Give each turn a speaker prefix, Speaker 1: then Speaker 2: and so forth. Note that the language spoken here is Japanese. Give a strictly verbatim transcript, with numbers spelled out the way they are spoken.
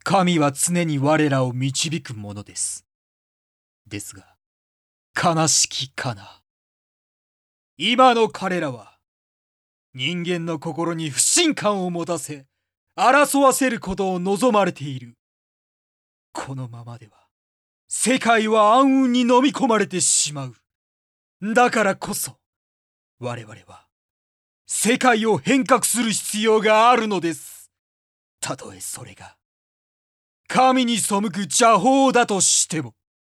Speaker 1: 神は常に我らを導くものです。ですが、悲しきかな。今の彼らは、人間の心に不信感を持たせ、争わせることを望まれている。このままでは、世界は暗雲に飲み込まれてしまう。だからこそ、我々は、世界を変革する必要があるのです。たとえそれが、神に背く邪法だとしても。